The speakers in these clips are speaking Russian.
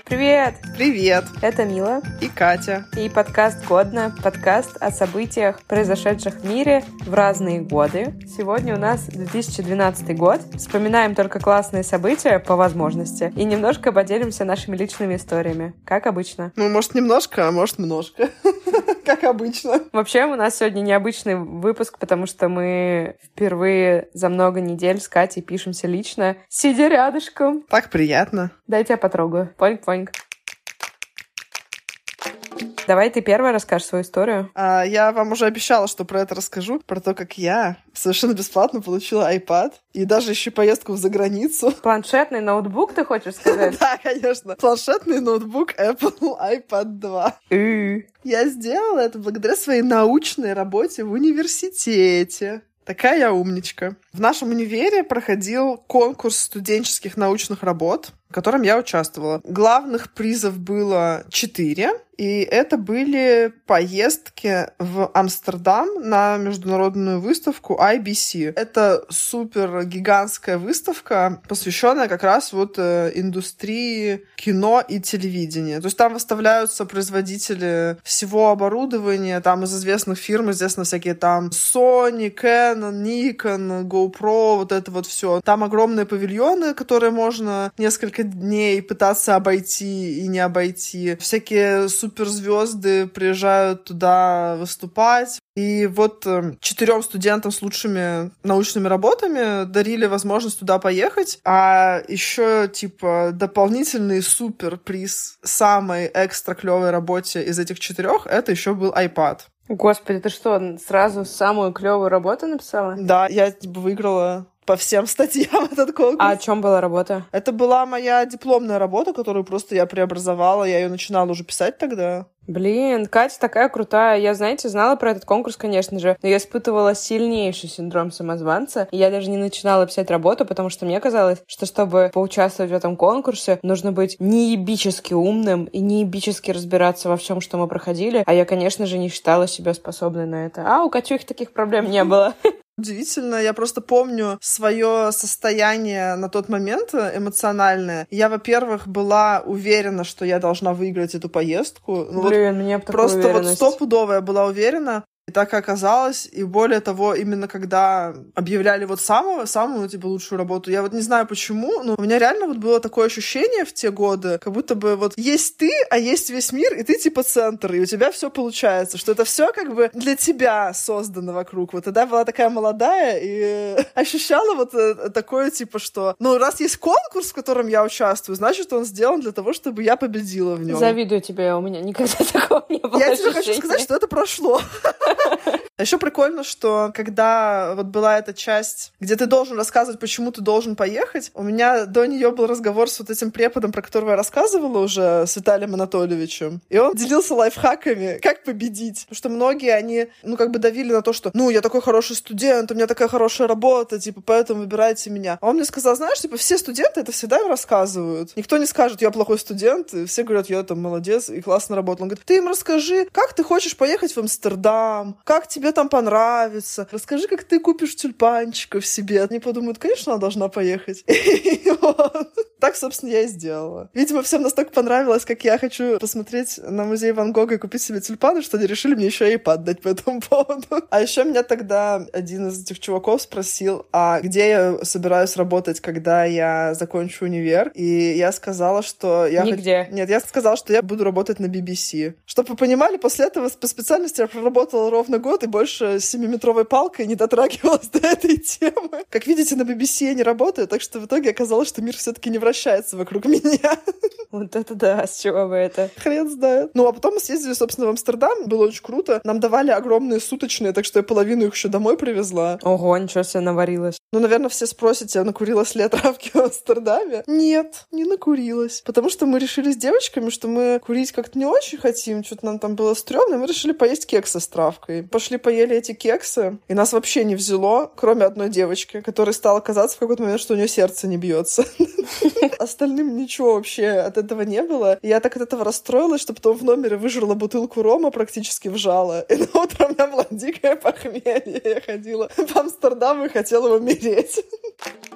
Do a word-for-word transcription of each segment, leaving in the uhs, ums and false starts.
Привет! Привет! Это Мила и Катя. И подкаст «Годно», подкаст о событиях, произошедших в мире в разные годы. Сегодня у нас две тысячи двенадцатый год. Вспоминаем только классные события по возможности и немножко поделимся нашими личными историями, как обычно. Ну, может, немножко, а может, немножко. Как обычно. Вообще, у нас сегодня необычный выпуск, потому что мы впервые за много недель с Катей пишемся лично, сидя рядышком. Так приятно. Дай тебя потрогаю. Поньк-поньк. Давай ты первая расскажешь свою историю. А, я вам уже обещала, что про это расскажу. Про то, как я совершенно бесплатно получила iPad. И даже еще поездку в заграницу. Планшетный ноутбук, ты хочешь сказать? Да, конечно. Планшетный ноутбук Apple айпад два. Я сделала это благодаря своей научной работе в университете. Такая я умничка. В нашем универе проходил конкурс студенческих научных работ, в котором я участвовала. Главных призов было четыре, и это были поездки в Амстердам на международную выставку ай би си. Это супер гигантская выставка, посвященная как раз вот индустрии кино и телевидения. То есть там выставляются производители всего оборудования, там из известных фирм, известно всякие там Sony, Canon, Nikon, GoPro, вот это вот все. Там огромные павильоны, которые можно несколько дней пытаться обойти и не обойти. Всякие суперзвезды приезжают туда выступать. И вот четырем студентам с лучшими научными работами дарили возможность туда поехать. А еще, типа, дополнительный суперприз самой экстра клевой работе из этих четырех, это еще был iPad. Господи, ты что, сразу самую клевую работу написала? Да, я типа выиграла по всем статьям этот конкурс. А о чем была работа? Это была моя дипломная работа, которую просто я преобразовала. Я ее начинала уже писать тогда. Блин, Катя такая крутая. Я, знаете, знала про этот конкурс, конечно же, но я испытывала сильнейший синдром самозванца, и я даже не начинала писать работу, потому что мне казалось, что чтобы поучаствовать в этом конкурсе, нужно быть неебически умным и неебически разбираться во всем, что мы проходили, а я, конечно же, не считала себя способной на это. А у Катюхи таких проблем не было. Удивительно, я просто помню свое состояние на тот момент эмоциональное. Я, во-первых, была уверена, что я должна выиграть эту поездку. Ну, Блин, вот мне бы такую просто уверенность. вот стопудово я была уверена. И так и оказалось. И более того, именно когда объявляли вот самую, самую, типа, лучшую работу, я вот не знаю почему, но у меня реально вот было такое ощущение в те годы, как будто бы вот есть ты, а есть весь мир, и ты типа центр, и у тебя все получается, что это все как бы для тебя создано вокруг. Вот тогда была такая молодая и ощущала вот такое, типа, что, ну, раз есть конкурс, в котором я участвую, значит, он сделан для того, чтобы я победила в нем. Завидую тебе, у меня никогда такого не было. Я тебе хочу сказать, что это прошло. А еще прикольно, что когда вот была эта часть, где ты должен рассказывать, почему ты должен поехать, у меня до нее был разговор с вот этим преподом, про которого я рассказывала уже, с Виталием Анатольевичем. И он делился лайфхаками, как победить. Потому что многие, они, ну, как бы давили на то, что, ну, я такой хороший студент, у меня такая хорошая работа, типа, поэтому выбирайте меня. А он мне сказал, знаешь, типа, все студенты это всегда им рассказывают. Никто не скажет, я плохой студент, и все говорят, я там молодец и классно работал. Он говорит, ты им расскажи, как ты хочешь поехать в Амстердам, как тебе там понравится. Расскажи, как ты купишь тюльпанчиков себе. Они подумают, конечно, она должна поехать. И вот. Так, собственно, я и сделала. Видимо, всем настолько понравилось, как я хочу посмотреть на музей Ван Гога и купить себе тюльпаны, что они решили мне еще и iPad дать по этому поводу. А еще меня тогда один из этих чуваков спросил, а где я собираюсь работать, когда я закончу универ? И я сказала, что я... Нигде. Хот... Нет, я сказала, что я буду работать на би би си. Чтобы вы понимали, после этого по специальности я проработала ровно год и больше семиметровой палкой не дотрагивалась до этой темы. Как видите, на би би си я не работаю, так что в итоге оказалось, что мир все-таки не вращается вокруг меня. Вот это да, с чего бы это? Хрен знает. Ну, а потом мы съездили, собственно, в Амстердам. Было очень круто. Нам давали огромные суточные, так что я половину их еще домой привезла. Ого, ничего себе наварилась. Ну, наверное, все спросите, а накурилась ли я травки в Амстердаме? Нет, не накурилась. Потому что мы решили с девочками, что мы курить как-то не очень хотим. Что-то нам там было стрёмно. Мы решили поесть кексы с травкой. Пошли поели эти кексы, и нас вообще не взяло, кроме одной девочки, которой стало казаться в какой-то момент, что у нее сердце не бьется. Остальным ничего вообще от этого не было. И я так от этого расстроилась, что потом в номере выжрала бутылку рома, практически вжала. И на утро у меня было дикое похмелье. Я ходила по Амстердаму и хотела умереть.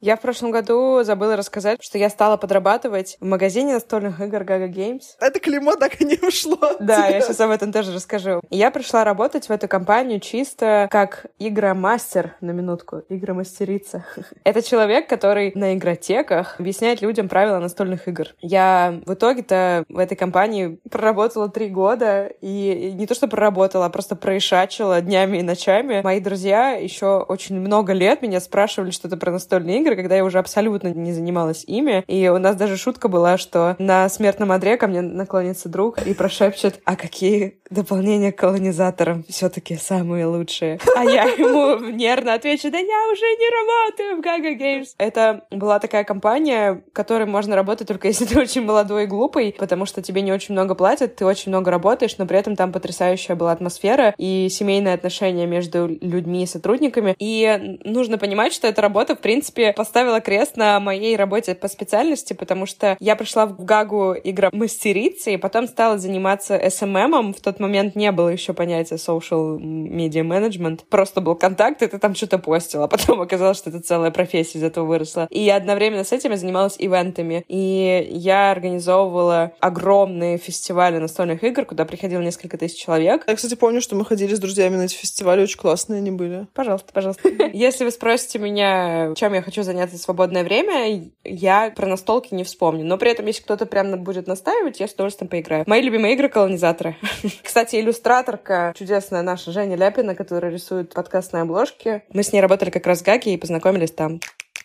Я в прошлом году забыла рассказать, что я стала подрабатывать в магазине настольных игр Gaga Games. Это клеймо так и не ушло. Да, я сейчас об этом тоже расскажу. Я пришла работать в эту компанию чисто как игромастер, на минутку, игромастерица. Это человек, который на игротеках объясняет людям правила настольных игр. Я в итоге-то в этой компании проработала три года, и не то что проработала, а просто проишачила днями и ночами. Мои друзья еще очень много лет меня спрашивали что-то про настольные игры, когда я уже абсолютно не занималась ими. И у нас даже шутка была, что на смертном одре ко мне наклонится друг и прошепчет: а какие дополнения к колонизаторам все-таки самые лучшие? А я ему нервно отвечу: да я уже не работаю в Gaga Games. Это была такая компания, в которой можно работать только если ты очень молодой и глупый, потому что тебе не очень много платят, ты очень много работаешь, но при этом там потрясающая была атмосфера и семейные отношения между людьми и сотрудниками. И нужно понимать, что эта работа, в принципе, поставила крест на моей работе по специальности, потому что я пришла в Гагу игромастерицей, и потом стала заниматься эс эм эм. В тот момент не было еще понятия social media management. Просто был контакт, и ты там что-то постила. А потом оказалось, что это целая профессия из этого выросла. И одновременно с этим я занималась ивентами. И я организовывала огромные фестивали настольных игр, куда приходило несколько тысяч человек. Я, кстати, помню, что мы ходили с друзьями на эти фестивали, очень классные они были. Пожалуйста, пожалуйста. Если вы спросите меня, чем я хочу заняться в свободное время, я про настолки не вспомню. Но при этом, если кто-то прям будет настаивать, я с удовольствием поиграю. Мои любимые игры — колонизаторы. Кстати, иллюстраторка чудесная наша Женя Ляпина, которая рисует подкастные обложки. Мы с ней работали как раз в Гаге и познакомились там.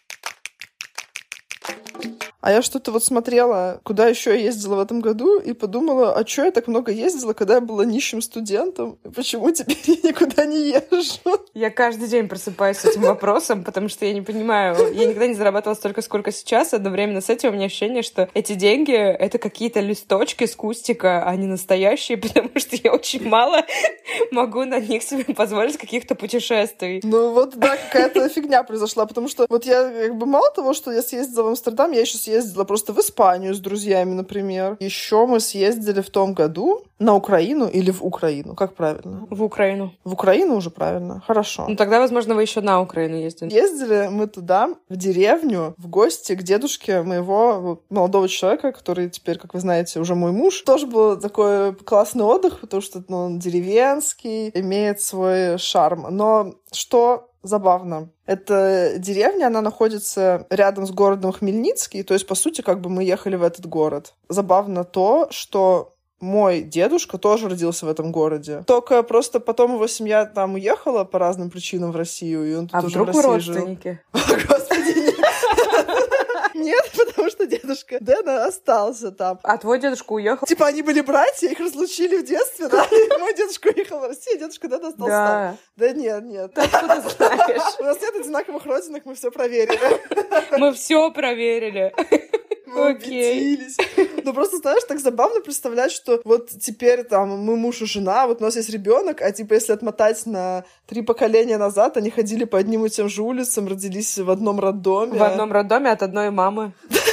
А я что-то вот смотрела, куда еще я ездила в этом году, и подумала, а что я так много ездила, когда я была нищим студентом? И почему теперь я никуда не езжу? Я каждый день просыпаюсь с этим вопросом, потому что я не понимаю, я никогда не зарабатывала столько, сколько сейчас. Одновременно с этим у меня ощущение, что эти деньги — это какие-то листочки с кустика, а не настоящие, потому что я очень мало могу на них себе позволить каких-то путешествий. Ну вот, да, какая-то фигня произошла, потому что вот я как бы мало того, что я съездила в Амстердам, я еще съездила просто в Испанию с друзьями, например. Еще мы съездили в том году на Украину или в Украину, как правильно? В Украину. В Украину уже правильно, хорошо. Ну тогда, возможно, вы еще на Украину ездили. Ездили мы туда, в деревню, в гости к дедушке моего молодого человека, который теперь, как вы знаете, уже мой муж. Тоже был такой классный отдых, потому что ну, он деревенский, имеет свой шарм. Но что забавно, эта деревня, она находится рядом с городом Хмельницкий, то есть, по сути, как бы мы ехали в этот город. Забавно то, что мой дедушка тоже родился в этом городе. Только просто потом его семья там уехала по разным причинам в Россию, и он тут а уже вдруг в России родственники? жил. Господи, нет, потому что дедушка Дэна остался там. А твой дедушка уехал? Типа они были братья, их разлучили в детстве, да? И мой дедушка уехал в Россию, а дедушка Дэна остался там. Да нет, нет. Ты откуда знаешь? У нас нет одинаковых родинок, мы все проверили. Мы все проверили. Мы убедились. Ну, просто, знаешь, так забавно представлять, что вот теперь там мы муж и жена, вот у нас есть ребенок, а типа если отмотать на три поколения назад, они ходили по одним и тем же улицам, родились в одном роддоме. В одном роддоме от одной мамы.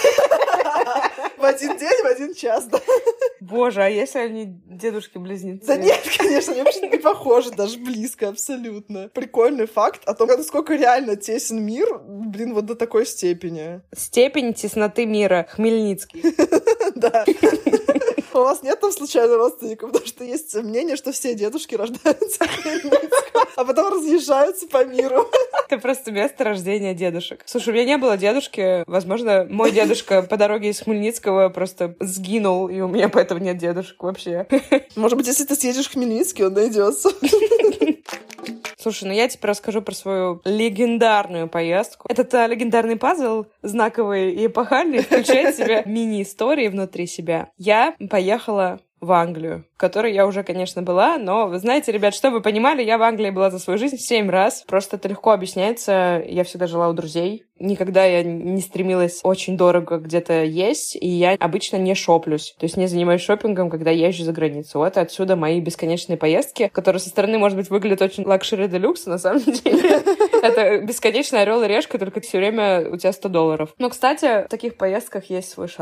В один день, в один час, да. Боже, а если они дедушки-близнецы? Да нет, конечно, они вообще не похожи, даже близко, абсолютно. Прикольный факт о том, насколько реально тесен мир, блин, вот до такой степени. Степень тесноты мира. Хмельницкий. Да. У вас нет там случайно родственников, потому что есть мнение, что все дедушки рождаются в Хмельницком, а потом разъезжаются по миру. Это просто место рождения дедушек. Слушай, у меня не было дедушки. Возможно, мой дедушка по дороге из Хмельницкого просто сгинул, и у меня поэтому нет дедушек вообще. Может быть, если ты съедешь в Хмельницкий, он найдется. Слушай, ну я теперь расскажу про свою легендарную поездку. Этот а, легендарный пазл, знаковый и эпохальный, включает в себя мини-истории внутри себя. Я поехала в Англию, в которой я уже, конечно, была, но, вы знаете, ребят, что вы понимали, я в Англии была за свою жизнь семь раз. Просто это легко объясняется. Я всегда жила у друзей. Никогда я не стремилась очень дорого где-то есть, и я обычно не шоплюсь. То есть не занимаюсь шопингом, когда езжу за границу. Вот отсюда мои бесконечные поездки, которые со стороны, может быть, выглядят очень лакшери де люкс, на самом деле это бесконечный орел и решка, только все время у тебя сто долларов. Но, кстати, в таких поездках есть свой шарм.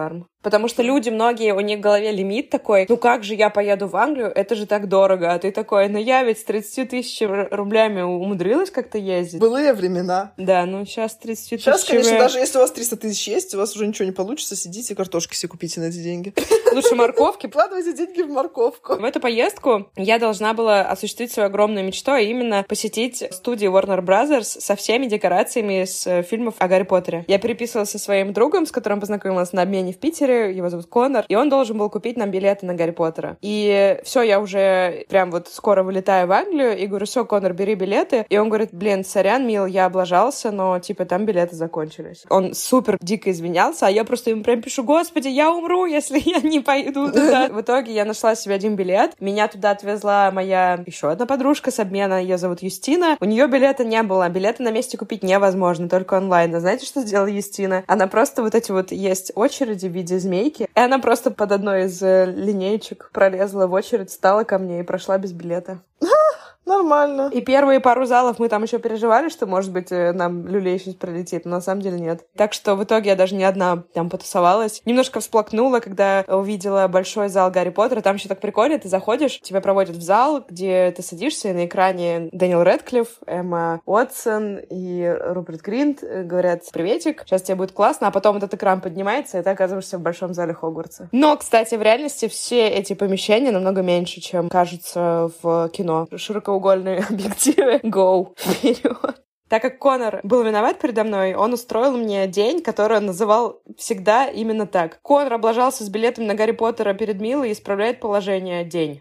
Потому что люди, многие, у них в голове лимит такой, ну как же я поеду в Англию, это же так дорого. А ты такой, ну я ведь с тридцатью тысячами рублями умудрилась как-то ездить. Былые времена. Да, ну сейчас тридцать тысяч. Сейчас, конечно, даже если у вас триста тысяч есть, у вас уже ничего не получится, сидите, картошки себе купите на эти деньги. Лучше морковки. Вкладывайте деньги в морковку. В эту поездку я должна была осуществить свою огромную мечту, а именно посетить студию Warner Brothers со всеми декорациями с фильмов о Гарри Поттере. Я переписывалась со своим другом, с которым познакомилась на обмене в Питере, его зовут Конор, и он должен был купить нам билеты на Гарри Поттера. И все, я уже прям вот скоро вылетаю в Англию, и говорю, все, Конор, бери билеты. И он говорит, блин, сорян, мил, я облажался, но, типа, там билеты закончились. Он супер дико извинялся, а я просто ему прям пишу, господи, я умру, если я не пойду туда. В итоге я нашла себе один билет. Меня туда отвезла моя еще одна подружка с обмена, ее зовут Юстина. У нее билета не было, билеты на месте купить невозможно, только онлайн. А знаете, что сделала Юстина? Она просто вот эти вот есть очереди в виде змейки, и она просто под одной из линеечек пролезла в очередь, встала ко мне и прошла без билета. Нормально. И первые пару залов мы там еще переживали, что, может быть, нам люлей сейчас прилетит, но на самом деле нет. Так что в итоге я даже не одна там потусовалась. Немножко всплакнула, когда увидела большой зал Гарри Поттера. Там еще так прикольно, ты заходишь, тебя проводят в зал, где ты садишься, и на экране Дэниел Рэдклифф, Эмма Уотсон и Руперт Гринт говорят «Приветик, сейчас тебе будет классно», а потом этот экран поднимается, и ты оказываешься в большом зале Хогвартса. Но, кстати, в реальности все эти помещения намного меньше, чем кажется в кино. Широко угольные объективы. Go! Вперед! Так как Конор был виноват передо мной, он устроил мне день, который он называл всегда именно так. Конор облажался с билетами на Гарри Поттера перед Милой и исправляет положение день.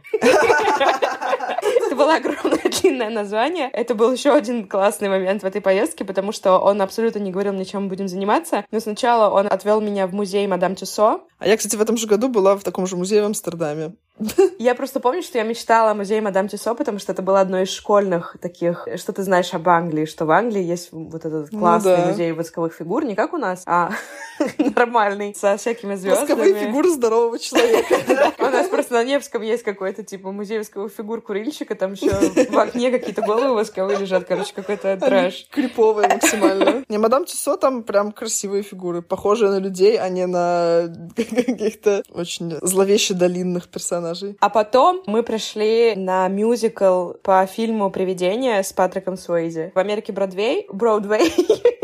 Это было огромное длинное название. Это был еще один классный момент в этой поездке, потому что он абсолютно не говорил мне, чем мы будем заниматься. Но сначала он отвел меня в музей Мадам Тюссо. А я, кстати, в этом же году была в таком же музее в Амстердаме. Я просто помню, что я мечтала о музее Мадам Тюссо, потому что это было одно из школьных таких, что ты знаешь об Англии, что в Англии есть вот этот классный ну, да. музей восковых фигур, не как у нас, а нормальный, со всякими звездами. Восковые фигуры здорового человека. У нас просто на Невском есть какой-то, типа, музей восковых фигур курильщика, там еще в окне какие-то головы восковые лежат, короче, какой-то трэш. Криповые максимально. Не, Мадам Тюссо там прям красивые фигуры, похожие на людей, а не на каких-то очень зловеще долинных персонажей. А потом мы пришли на мюзикл по фильму «Привидение» с Патриком Суэйзи. В Америке Бродвей, Бродвей.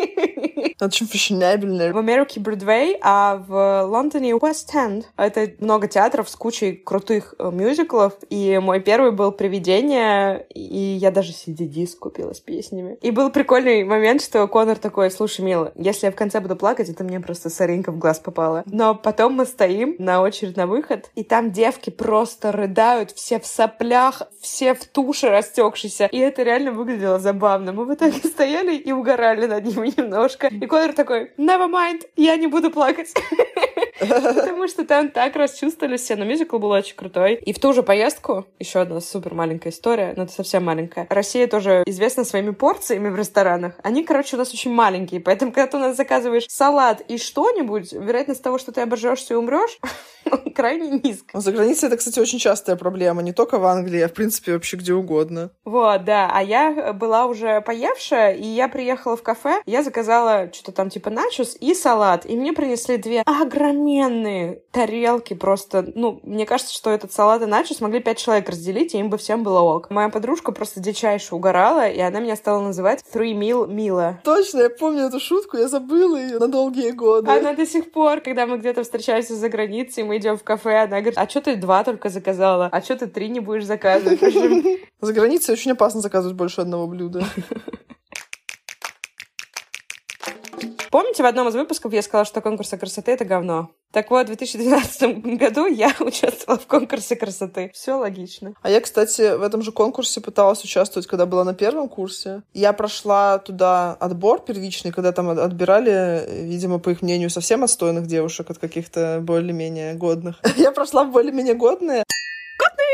Очень фешенебельно. В Америке Бродвей, а в Лондоне Уэст-Энд. Это много театров с кучей крутых мюзиклов. И мой первый был «Привидение», и я даже си ди-диск купила с песнями. И был прикольный момент, что Конор такой, слушай, мила, если я в конце буду плакать, это мне просто соринка в глаз попала. Но потом мы стоим на очередь на выход, и там девки просто рыдают, все в соплях, все в туше растекшейся. И это реально выглядело забавно. Мы в итоге стояли и угорали над ними немножко. И Конор такой, never mind, я не буду плакать. Потому что там так расчувствовались все. Но мюзикл был очень крутой. И в ту же поездку, еще одна супер маленькая история, но это совсем маленькая. Россия тоже известна своими порциями в ресторанах. Они, короче, у нас очень маленькие. Поэтому, когда ты у нас заказываешь салат и что-нибудь, вероятность того, что ты обожжешься и умрешь, крайне низкая. За границей это, кстати, очень частая проблема. Не только в Англии, а в принципе вообще где угодно. Вот, да. А я была уже поевшая, и я приехала в кафе, я заказала что-то там типа начос и салат. И мне принесли две огроменные тарелки просто. Ну, мне кажется, что этот салат и начос могли пять человек разделить, и им бы всем было ок. Моя подружка просто дичайше угорала, и она меня стала называть Three Meal Mila. Точно, я помню эту шутку, я забыла ее на долгие годы. Она до сих пор, когда мы где-то встречаемся за границей, мы идем в кафе, она говорит, а что ты два только заказала? А что ты три не будешь заказывать? За границей очень опасно заказывать больше одного блюда. Помните, в одном из выпусков я сказала, что конкурсы красоты — это говно? Так вот, в две тысячи двенадцатом году я участвовала в конкурсе красоты. Все логично. А я, кстати, в этом же конкурсе пыталась участвовать, когда была на первом курсе. Я прошла туда отбор первичный, когда там отбирали, видимо, по их мнению, совсем отстойных девушек от каких-то более-менее годных. Я прошла в более-менее годные. Годные!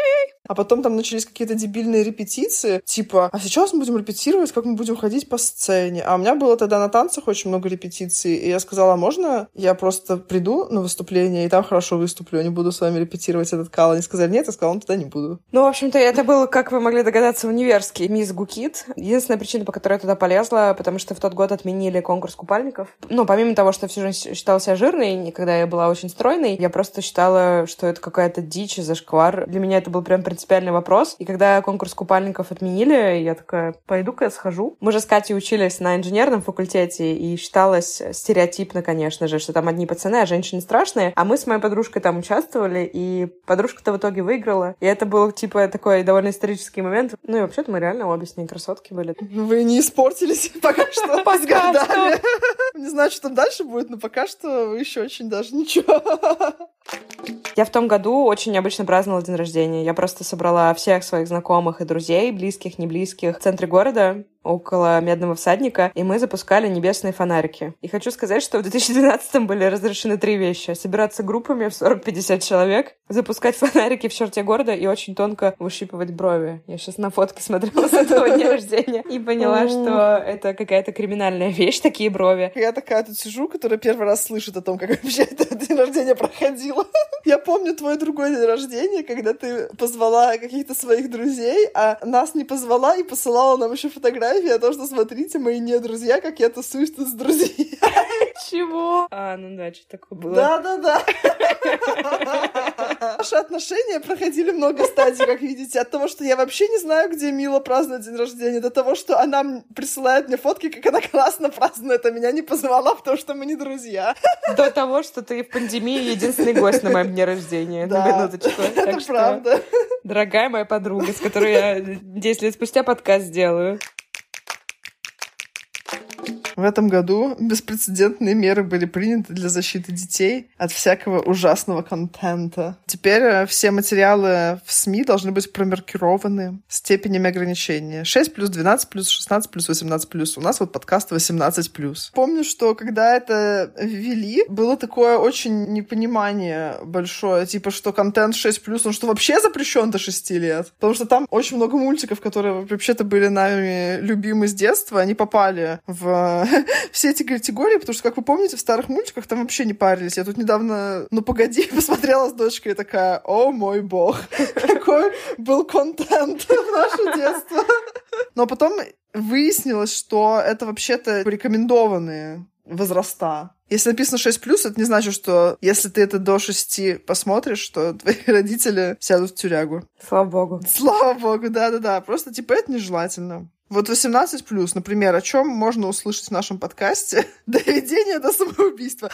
А потом там начались какие-то дебильные репетиции, типа, а сейчас мы будем репетировать, как мы будем ходить по сцене. А у меня было тогда на танцах очень много репетиций, и я сказала, а можно я просто приду на выступление и там хорошо выступлю, не буду с вами репетировать этот кал? Они сказали, нет, я сказала, ну тогда не буду. Ну, в общем-то, это был, как вы могли догадаться, универский мисс Гукит. Единственная причина, по которой я туда полезла, потому что в тот год отменили конкурс купальников. Ну, помимо того, что я всю жизнь считала себя жирной, когда я была очень стройной, я просто считала, что это какая-то дичь и зашквар. Для меня это был прям принципиальный вопрос. И когда конкурс купальников отменили, я такая, пойду-ка я схожу. Мы же с Катей учились на инженерном факультете, и считалось стереотипно, конечно же, что там одни пацаны, а женщины страшные. А мы с моей подружкой там участвовали, и подружка-то в итоге выиграла. И это был, типа, такой довольно исторический момент. Ну и вообще-то мы реально обе с ней красотки были. Вы не испортились пока что. Пока что. Не знаю, что там дальше будет, но пока что вы еще очень даже ничего. Я в том году очень необычно праздновала день рождения. Я просто собрала всех своих знакомых и друзей, близких, не близких, в центре города, около Медного всадника, и мы запускали небесные фонарики. И хочу сказать, что в две тысячи двенадцатом были разрешены три вещи. Собираться группами в сорок-пятьдесят человек, запускать фонарики в черте города и очень тонко выщипывать брови. Я сейчас на фотки смотрела с этого дня рождения и поняла, что это какая-то криминальная вещь, такие брови. Я такая тут сижу, которая первый раз слышит о том, как вообще этот день рождения проходило. Я помню твой другой день рождения, когда ты позвала каких-то своих друзей, а нас не позвала и посылала нам еще фотографии о том, что смотрите, мои не друзья, как я тусуюсь тут с друзьями. Чего? А, ну да, что такое было. Да-да-да. Наши отношения проходили много стадий, как видите. От того, что я вообще не знаю, где Мила празднует день рождения, до того, что она присылает мне фотки, как она классно празднует, а меня не позвала, потому что мы не друзья. До того, что ты в пандемии единственный гость на моем дне рождения. Да, на минуточку. это Так что, правда. дорогая моя подруга, с которой я десять лет спустя подкаст сделаю. В этом году беспрецедентные меры были приняты для защиты детей от всякого ужасного контента. Теперь все материалы в СМИ должны быть промаркированы степенями ограничения. шесть плюс, двенадцать плюс, шестнадцать плюс, восемнадцать плюс. У нас вот подкаст восемнадцать плюс. Помню, что когда это ввели, было такое очень непонимание большое, типа, что контент шесть плюс, он что, вообще запрещен до шести лет? Потому что там очень много мультиков, которые вообще-то были нами любимы с детства, они попали в все эти категории, потому что, как вы помните, в старых мультиках там вообще не парились. Я тут недавно, ну погоди, посмотрела с дочкой и такая, о мой бог, какой был контент в наше детство. Но потом выяснилось, что это вообще-то рекомендованные возраста. Если написано шесть плюс, это не значит, что если ты это до шести посмотришь, что твои родители сядут в тюрягу. Слава богу. Слава богу, да-да-да. Просто, типа, это нежелательно. Вот восемнадцать плюс, например, о чем можно услышать в нашем подкасте? Доведение до самоубийства.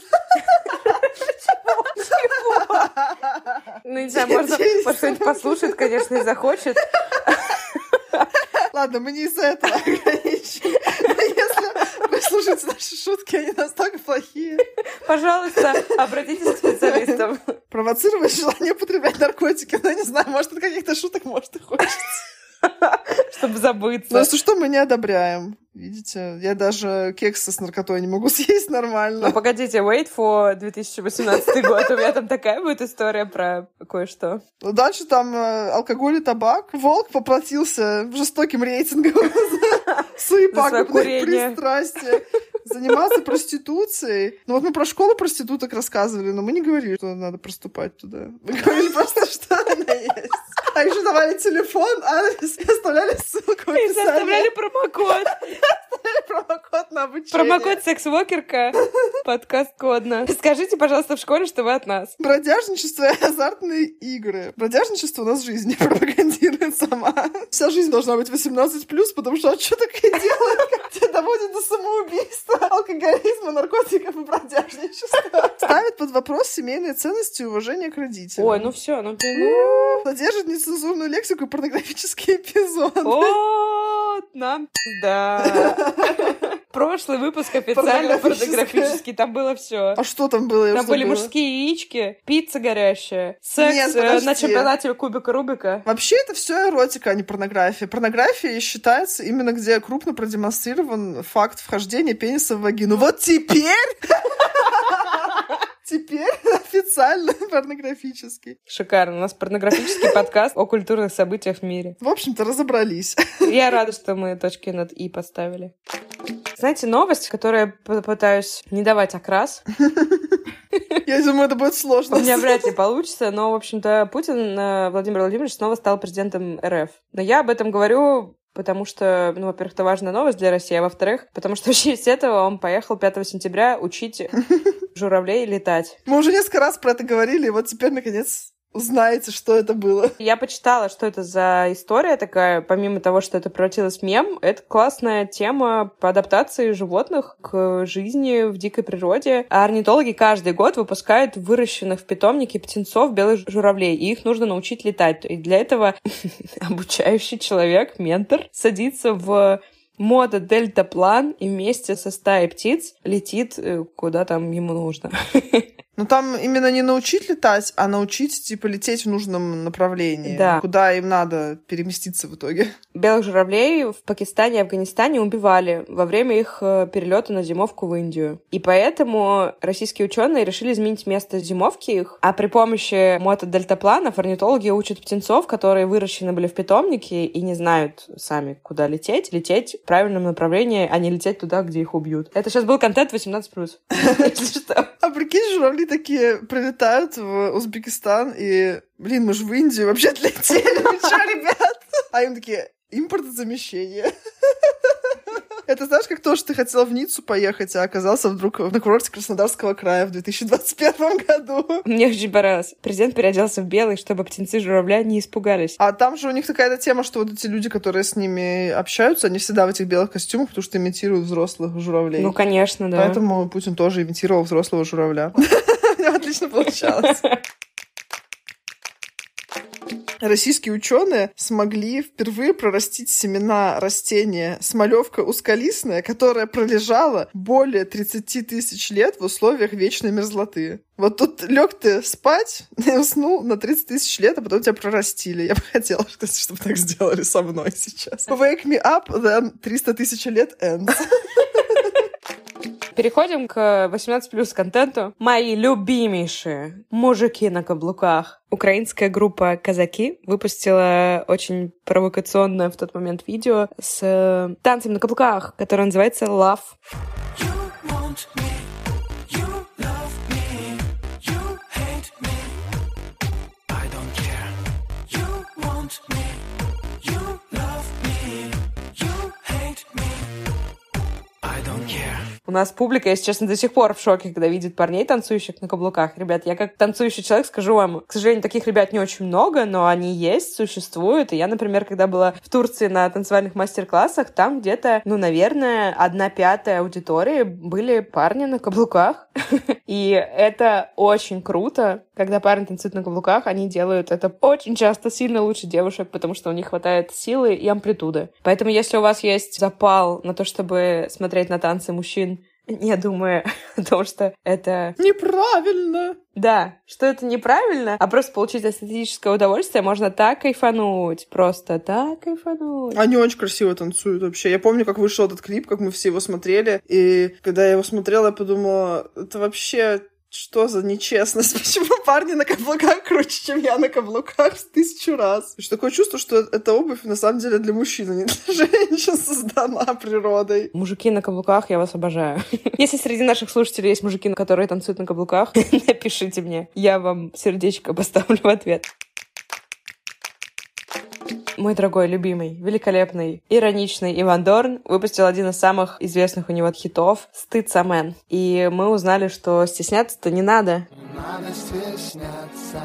Ну, не знаю, можно, может, кто-нибудь послушает, конечно, и захочет. Ладно, мы не из-за этого ограничены. Если вы слушаете наши шутки, они настолько плохие. Пожалуйста, обратитесь к специалистам. Провоцировать желание употреблять наркотики. Ну, не знаю, может, от каких-то шуток, может, и хочется. Чтобы забыться. Но если что, мы не одобряем. Видите, я даже кексы с наркотой не могу съесть нормально. Ну, погодите, wait for две тысячи восемнадцатый год. У меня там такая будет история про кое-что. Ну, дальше там э, алкоголь и табак. Волк поплатился жестоким рейтингом за свои пагубные пристрастия. Заниматься проституцией. Ну, вот мы про школу проституток рассказывали, но мы не говорили, что надо проступать туда. Мы говорили просто, что она есть. А еще давали телефон, адрес, и оставляли ссылку в описании. И оставляли промокод. Оставляли промокод на обучение. Промокод «Сексвокерка». Подкаст кодно. Скажите, пожалуйста, в школе, что вы от нас. Бродяжничество и азартные игры. Бродяжничество у нас в жизни пропагандирует сама. Вся жизнь должна быть восемнадцать плюс, потому что а что такое делает, как тебя доводит до самоубийства, алкоголизма, наркотиков и бродяжничества. Ставит под вопрос семейные ценности и уважение к родителям. Ой, ну все, ну... ну... Содержит нецензурную лексику и порнографические эпизоды. О, нам да. Прошлый выпуск официально порнографический, там было все. А что там было? Там были было? мужские яички, пицца горящая, секс Нет, на чемпионате Кубика Рубика. Вообще это все эротика, а не порнография. Порнография считается именно, где крупно продемонстрирован факт вхождения пениса в вагину. Вот теперь... Теперь Специально порнографический. Шикарно. У нас порнографический подкаст о культурных событиях в мире. В общем-то, разобрались. Я рада, что мы точки над «и» поставили. Знаете, новость, которую я попытаюсь не давать окрас. Я думаю, это будет сложно. У меня вряд ли получится, но, в общем-то, Путин, Владимир Владимирович, снова стал президентом эр эф. Но я об этом говорю, потому что, ну, во-первых, это важная новость для России, а во-вторых, потому что в честь этого он поехал пятого сентября учить журавлей летать. Мы уже несколько раз про это говорили, и вот теперь, наконец, узнаете, что это было. Я почитала, что это за история такая, помимо того, что это превратилось в мем, это классная тема по адаптации животных к жизни в дикой природе. А орнитологи каждый год выпускают выращенных в питомнике птенцов белых журавлей, и их нужно научить летать. И для этого обучающий человек, ментор, садится в мото-дельтаплан и вместе со стаей птиц летит куда там ему нужно. Ну, там именно не научить летать, а научить, типа, лететь в нужном направлении. Да. Куда им надо переместиться в итоге. Белых журавлей в Пакистане и Афганистане убивали во время их перелета на зимовку в Индию. И поэтому российские ученые решили изменить место зимовки их, а при помощи мотодельтапланов орнитологи учат птенцов, которые выращены были в питомнике и не знают сами, куда лететь, лететь в правильном направлении, а не лететь туда, где их убьют. Это сейчас был контент восемнадцать плюс, если что. А прикинь, журавли такие прилетают в Узбекистан, и, блин, мы же в Индию вообще-то летели, вы чё, ребят? А им такие, импортозамещение. Это знаешь, как то, что ты хотел в Ниццу поехать, а оказался вдруг на курорте Краснодарского края в две тысячи двадцать первом году. Мне очень понравилось. Президент переоделся в белый, чтобы птенцы журавля не испугались. А там же у них такая тема, что вот эти люди, которые с ними общаются, они всегда в этих белых костюмах, потому что имитируют взрослых журавлей. Ну, конечно, да. Поэтому Путин тоже имитировал взрослого журавля. У него отлично получалось. Российские ученые смогли впервые прорастить семена растения смолевка узколистная, которая пролежала более тридцать тысяч лет в условиях вечной мерзлоты. Вот тут лег ты спать и уснул на тридцать тысяч лет, а потом тебя прорастили. Я бы хотела, чтобы так сделали со мной сейчас. Wake me up, then триста тысяч лет ends. Переходим к восемнадцать плюс контенту. Мои любимейшие мужики на каблуках. Украинская группа «Казаки» выпустила очень провокационное в тот момент видео с танцем на каблуках, которое называется «Love». У нас публика, если честно, до сих пор в шоке, когда видит парней, танцующих на каблуках. Ребят, я как танцующий человек скажу вам, к сожалению, таких ребят не очень много, но они есть, существуют. И я, например, когда была в Турции на танцевальных мастер-классах, там где-то, ну, наверное, одна пятая аудитории были парни на каблуках. И это очень круто. Когда парни танцуют на каблуках, они делают это очень часто сильно лучше девушек, потому что у них хватает силы и амплитуды. Поэтому, если у вас есть запал на то, чтобы смотреть на танцы мужчин, не думая о том, что это... неправильно. Да, что это неправильно, а просто получить эстетическое удовольствие, можно так кайфануть, просто так кайфануть. Они очень красиво танцуют вообще. Я помню, как вышел этот клип, как мы все его смотрели, и когда я его смотрела, я подумала, это вообще... Что за нечестность? Почему парни на каблуках круче, чем я на каблуках в тысячу раз? Что такое чувство, что эта обувь на самом деле для мужчин, а не для женщин создана природой. Мужики на каблуках, я вас обожаю. Если среди наших слушателей есть мужики, которые танцуют на каблуках, напишите мне. Я вам сердечко поставлю в ответ. Мой дорогой, любимый, великолепный, ироничный Иван Дорн выпустил один из самых известных у него хитов «Стыд Самэн». И мы узнали, что стесняться-то не надо. Не надо стесняться.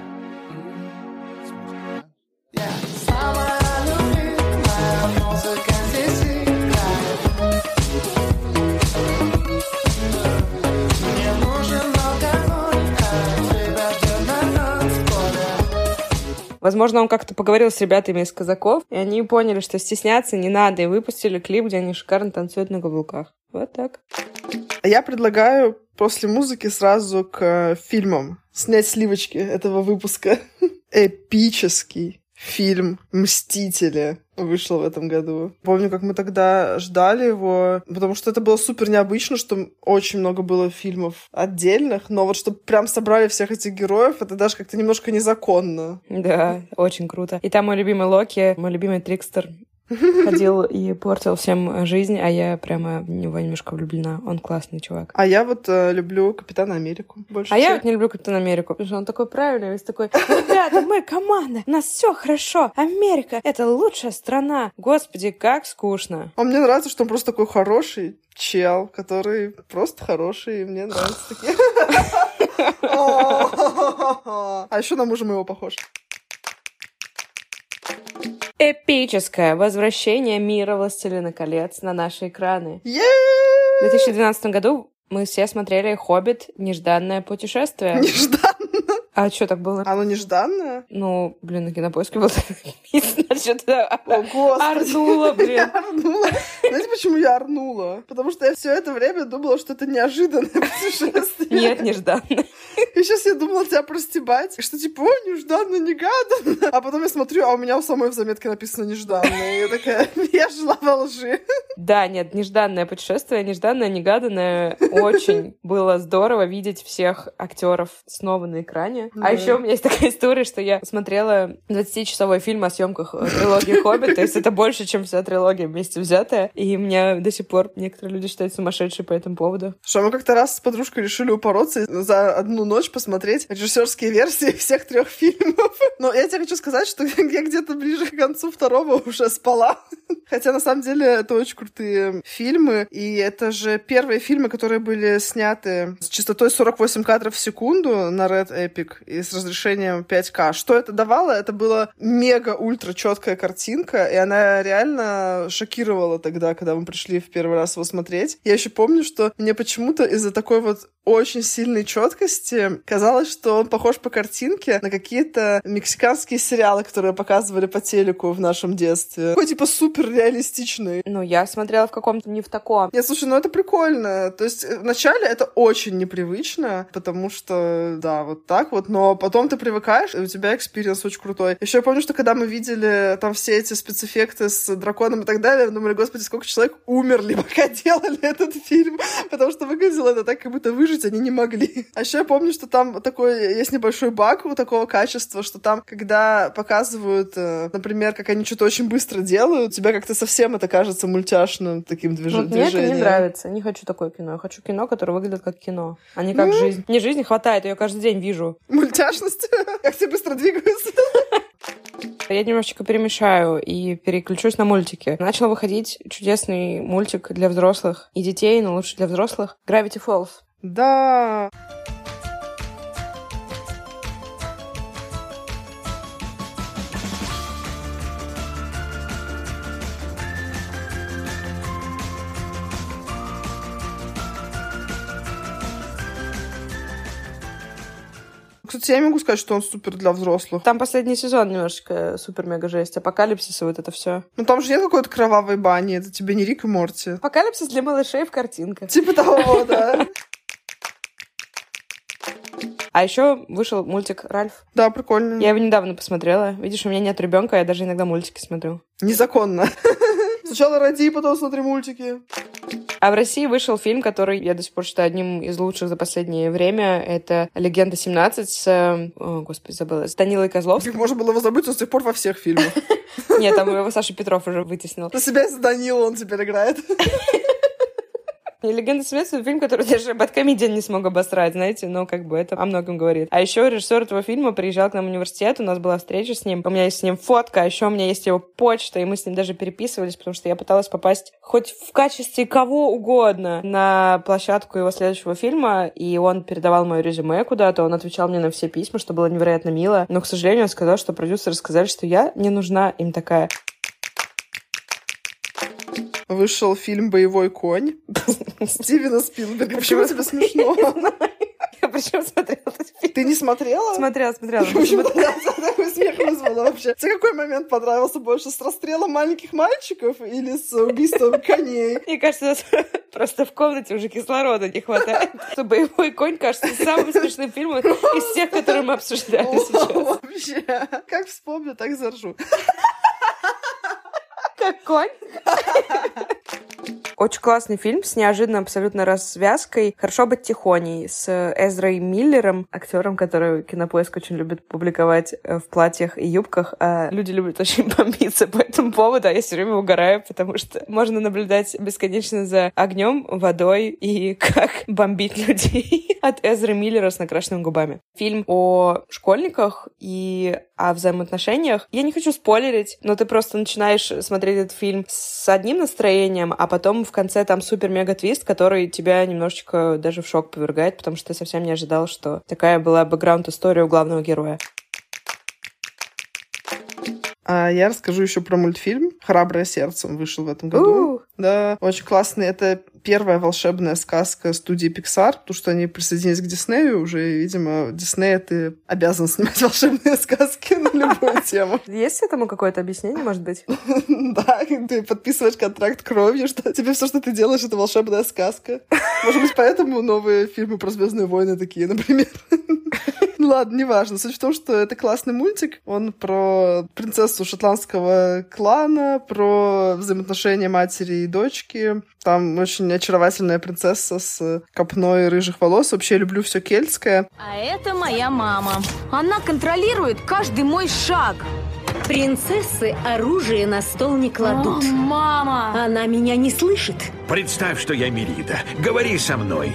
Возможно, он как-то поговорил с ребятами из казаков, и они поняли, что стесняться не надо, и выпустили клип, где они шикарно танцуют на каблуках. Вот так. Я предлагаю после музыки сразу к фильмам снять сливочки этого выпуска. Эпический фильм «Мстители». вышел в этом году. Помню, как мы тогда ждали его, потому что это было супер необычно, что очень много было фильмов отдельных, но вот чтобы прям собрали всех этих героев, это даже как-то немножко незаконно. Да, очень круто. И там мой любимый Локи, мой любимый Трикстер, ходил и портил всем жизнь, а я прямо в него немножко влюблена. Он классный чувак. А я вот э, люблю Капитана Америку больше А всех. я вот не люблю Капитана Америку, потому что он такой правильный, весь такой: ребята, мы команда, у нас все хорошо, Америка — это лучшая страна. Господи, как скучно. А мне нравится, что он просто такой хороший чел, который просто хороший, и мне нравятся такие. А еще на мужа моего похож. Эпическое возвращение мира «Властелина колец» на наши экраны. Yeah! В две тысячи двенадцатом году мы все смотрели «Хоббит. Нежданное путешествие». Нежданно. А что так было? Оно нежданное? Ну, блин, на Кинопоиске было написано, что-то О, господи. орнуло, блин. Я орнула. Знаете, почему я орнула? Потому что я все это время думала, что это неожиданное путешествие. Нет, нежданное. И сейчас я думала тебя простебать, что типа, о, нежданно, негаданно. А потом я смотрю, а у меня у самой в заметке написано нежданное. И я такая, я жила во лжи. Да, нет, нежданное путешествие, нежданное, негаданное. Очень было здорово видеть всех актеров снова на экране. Да. А еще у меня есть такая история, что я смотрела двадцатичасовой фильм о съемках трилогии «Хоббит», то есть это больше, чем вся трилогия вместе взятая. И меня до сих пор некоторые люди считают сумасшедшей по этому поводу. Что мы как-то раз с подружкой решили упороться и за одну ночь посмотреть режиссерские версии всех трех фильмов. Но я тебе хочу сказать, что я где-то ближе к концу второго уже спала. Хотя, на самом деле, это очень крутые фильмы. И это же первые фильмы, которые были сняты с частотой сорок восемь кадров в секунду на Red Epic и с разрешением пять ка. Что это давало? Это была мега-ультра четкая картинка, и она реально шокировала тогда, когда мы пришли в первый раз его смотреть. Я еще помню, что мне почему-то из-за такой вот очень сильной четкости казалось, что он похож по картинке на какие-то мексиканские сериалы, которые показывали по телеку в нашем детстве. Такой типа супер реалистичный. Ну, я смотрела в каком-то не в таком. Нет, слушай, ну это прикольно. То есть вначале это очень непривычно, потому что, да, вот так вот, но потом ты привыкаешь, и у тебя экспириенс очень крутой. Еще я помню, что когда мы видели там все эти спецэффекты с драконом и так далее, мы думали, господи, сколько человек умерли, пока делали этот фильм, потому что выглядело это так, как будто выжить они не могли. А еще я помню, что там такой есть небольшой баг у такого качества, что там, когда показывают, например, как они что-то очень быстро делают, тебе как-то совсем это кажется мультяшным таким движ... Вот мне движением. это не нравится. Не хочу такое кино. Я хочу кино, которое выглядит как кино, а не как mm. жизнь. Мне жизни хватает, я ее каждый день вижу. Мультяшность? Как все быстро двигаются? Я немножечко перемешаю и переключусь на мультики. Начал выходить чудесный мультик для взрослых и детей, но лучше для взрослых. Gravity Falls. Да. Кстати, я не могу сказать, что он супер для взрослых. Там последний сезон немножечко супер-мега-жесть. Апокалипсис и вот это все. Ну там же нет какой-то кровавой бани. Это тебе не Рик и Морти. Апокалипсис для малышей в картинках. Типа того, да. А еще вышел мультик «Ральф». Да, прикольно. Я его недавно посмотрела. Видишь, у меня нет ребенка, я даже иногда мультики смотрю. Незаконно. Сначала роди, потом смотри мультики. А в России вышел фильм, который я до сих пор считаю одним из лучших за последнее время. Это «Легенда семнадцать» с... О, господи, забыла. С Данилой Козловским. Как можно было его забыть, он с тех пор во всех фильмах. Нет, там его Саша Петров уже вытеснил. На себя из Данила он теперь играет. И «Легенда семнадцать» — это фильм, который даже Бэдкомедиан не смог обосрать, знаете, но как бы это о многом говорит. А еще режиссер этого фильма приезжал к нам в университет, у нас была встреча с ним, у меня есть с ним фотка, а еще у меня есть его почта, и мы с ним даже переписывались, потому что я пыталась попасть хоть в качестве кого угодно на площадку его следующего фильма, и он передавал мое резюме куда-то, он отвечал мне на все письма, что было невероятно мило, но, к сожалению, он сказал, что продюсеры сказали, что я не нужна им такая. Вышел фильм «Боевой конь» Стивена Спилберга. Почему тебе смешно? Я причем смотрела этот фильм. Ты не смотрела? Смотрела, смотрела. Почему такой смех вызвало вообще? Тебе какой момент понравился больше? С расстрелом маленьких мальчиков или с убийством коней? Мне кажется, у нас просто в комнате уже кислорода не хватает. «Боевой конь» кажется самым смешным фильмом из всех, которые мы обсуждали сейчас. Вообще. Как вспомню, так заржу. Как конь. Очень классный фильм с неожиданной абсолютно развязкой. «Хорошо быть тихоней» с Эзрой Миллером, актером, который Кинопоиск очень любит публиковать в платьях и юбках. А люди любят очень бомбиться по этому поводу, а я все время угораю, потому что можно наблюдать бесконечно за огнем, водой и как бомбить людей от Эзры Миллера с накрашенными губами. Фильм о школьниках и о взаимоотношениях. Я не хочу спойлерить, но ты просто начинаешь смотреть этот фильм с одним настроением, а потом в конце там супер-мега-твист, который тебя немножечко даже в шок повергает, потому что ты совсем не ожидал, что такая была бэкграунд-история у главного героя. А я расскажу еще про мультфильм «Храброе сердце». Он вышел в этом году. У-у-у. Да, очень классный. Это первая волшебная сказка студии Pixar, потому что они присоединились к Диснею уже, и, видимо, Дисней ты обязан снимать волшебные сказки на любую тему. Есть этому какое-то объяснение, может быть? Да, ты подписываешь контракт кровью, что тебе все, что ты делаешь, это волшебная сказка. Может быть, поэтому новые фильмы про «Звездные войны» такие, например. Ну ладно, неважно. Суть в том, что это классный мультик. Он про принцессу шотландского клана, про взаимоотношения матери и дочки. Там очень очаровательная принцесса с копной рыжих волос. Вообще, я люблю все кельтское. А это моя мама. Она контролирует каждый мой шаг. Принцессы оружие на стол не кладут. О, мама! Она меня не слышит. Представь, что я Мерида. Говори со мной.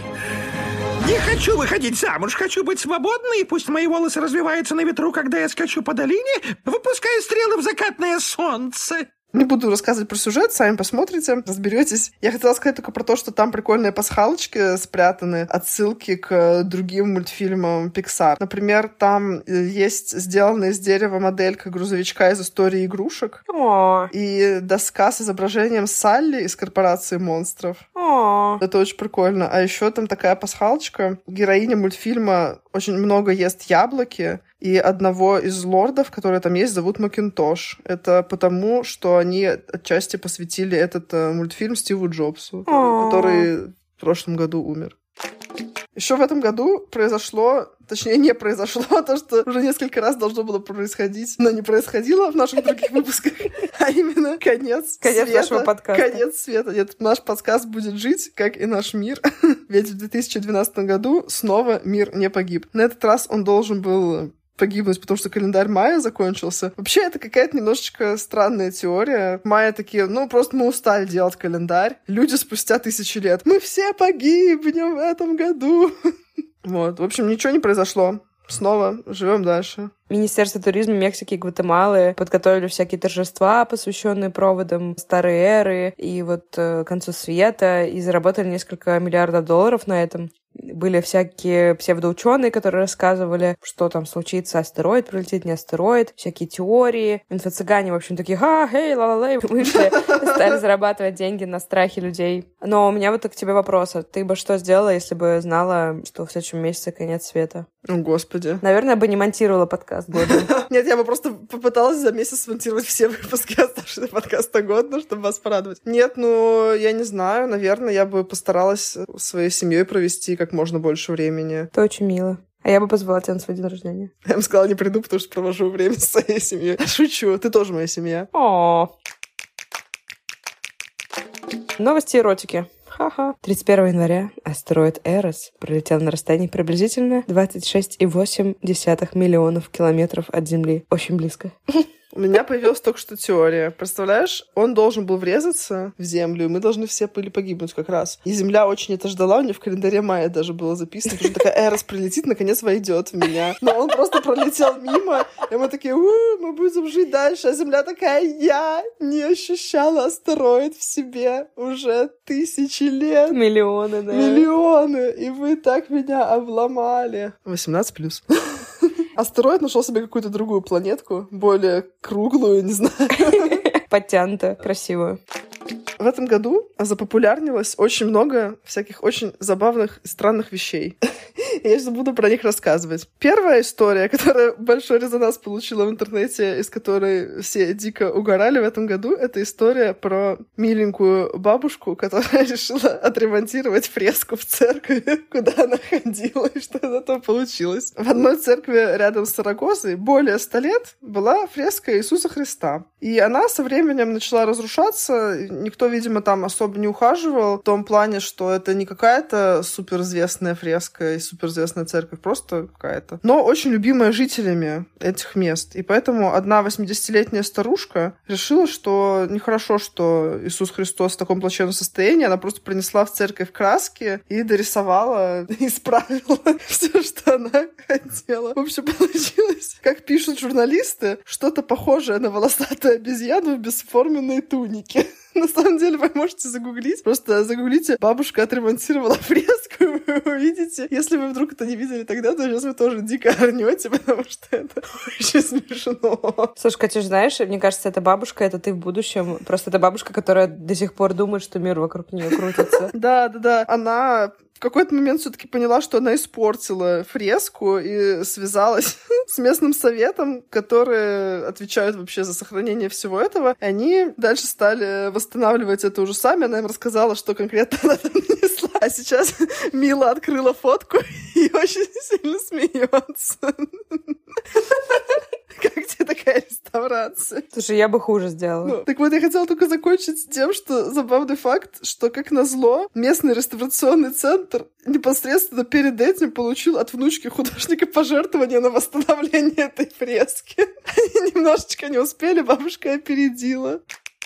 Не хочу выходить замуж, хочу быть свободной, и пусть мои волосы развиваются на ветру, когда я скачу по долине, выпуская стрелы в закатное солнце. Не буду рассказывать про сюжет, сами посмотрите, разберетесь. Я хотела сказать только про то, что там прикольные пасхалочки спрятаны, отсылки к другим мультфильмам Pixar. Например, там есть сделанная из дерева моделька грузовичка из «Истории игрушек». О. И доска с изображением Салли из «Корпорации монстров». О. Это очень прикольно. А еще там такая пасхалочка. Героиня мультфильма очень много ест яблоки, и одного из лордов, который там есть, зовут Макинтош. Это потому, что они отчасти посвятили этот э, мультфильм Стиву Джобсу, О. который в прошлом году умер. Еще в этом году произошло, точнее, не произошло, то, что уже несколько раз должно было происходить, но не происходило в наших других выпусках, а именно конец Конец света. нашего подкаста. Конец света. Нет, наш подкаст будет жить, как и наш мир. Ведь в две тысячи двенадцатом году снова мир не погиб. На этот раз он должен был погибнуть, потому что календарь майя закончился. Вообще, это какая-то немножечко странная теория. Майя такие, ну, просто мы устали делать календарь. Люди спустя тысячи лет. Мы все погибнем в этом году. Вот. В общем, ничего не произошло. Снова живем дальше. Министерство туризма Мексики и Гватемалы подготовили всякие торжества, посвященные проводам старой эры и вот э, концу света, и заработали несколько миллиардов долларов на этом. Были всякие псевдоученые, которые рассказывали, что там случится, астероид прилетит, не астероид, всякие теории. Инфо-цыгане, в общем, такие, ха, хей, ла-ла-лей, вышли, стали зарабатывать деньги на страхе людей. Но у меня вот к тебе вопрос. А ты бы что сделала, если бы знала, что в следующем месяце конец света? О, Господи. Наверное, бы не монтировала подкаст годом. Нет, я бы просто попыталась за месяц смонтировать все выпуски оставшихся подкаста годно, чтобы вас порадовать. Нет, ну, я не знаю. Наверное, я бы постаралась своей семьей провести как можно больше времени. Это очень мило. А я бы позвала тебя на свой день рождения. Я бы сказала, не приду, потому что провожу время с своей семьей. Шучу, ты тоже моя семья. О. Новости эротики. Ха-ха. тридцать первого января астероид Эрос пролетел на расстоянии приблизительно двадцать шесть целых восемь десятых миллионов километров от Земли. Очень близко. У меня появилась только что теория. Представляешь, он должен был врезаться в Землю, и мы должны все были погибнуть как раз. И Земля очень это ждала, у нее в календаре майя даже было записано, потому что такая Эрос прилетит, наконец войдет в меня. Но он просто пролетел мимо, и мы такие, у, мы будем жить дальше. А Земля такая, я не ощущала астероид в себе уже тысячи лет. Миллионы, да. Миллионы. И вы так меня обломали. восемнадцать плюс. Астероид нашел себе какую-то другую планетку, более круглую, не знаю. Подтянуто, красивую. В этом году запопулярнилось очень много всяких очень забавных и странных вещей. Я сейчас буду про них рассказывать. Первая история, которая большой резонанс получила в интернете, из которой все дико угорали в этом году, это история про миленькую бабушку, которая решила отремонтировать фреску в церкви, куда она ходила, и что из этого получилось. В одной церкви рядом с Сарагосой более ста лет была фреска Иисуса Христа. И она со временем начала разрушаться. Никто, видимо, там особо не ухаживал в том плане, что это не какая-то суперизвестная фреска и суперизвестная церковь, просто какая-то. Но очень любимая жителями этих мест. И поэтому одна восьмидесятилетняя старушка решила, что нехорошо, что Иисус Христос в таком плачевном состоянии. Она просто принесла в церковь краски и дорисовала, исправила все, что она хотела. В общем, получилось, как пишут журналисты, что-то похожее на волосатую обезьяну в бесформенной тунике. На самом деле, вы можете загуглить. Просто загуглите «бабушка отремонтировала фреску», и вы увидите. Если вы вдруг это не видели тогда, то сейчас вы тоже дико орнете, потому что это очень смешно. Слушай, Катюш, знаешь, мне кажется, эта бабушка — это ты в будущем. Просто это бабушка, которая до сих пор думает, что мир вокруг нее крутится. Да, да, да. Она в какой-то момент все-таки поняла, что она испортила фреску и связалась с местным советом, которые отвечают вообще за сохранение всего этого. И они дальше стали восстанавливать это уже сами. Она им рассказала, что конкретно она там нанесла. А сейчас Мила открыла фотку и очень сильно смеется. Как тебе такая реставрация? Слушай, я бы хуже сделала. Ну, так вот, я хотела только закончить тем, что забавный факт, что, как назло, местный реставрационный центр непосредственно перед этим получил от внучки художника пожертвование на восстановление этой фрески. Они немножечко не успели, бабушка опередила.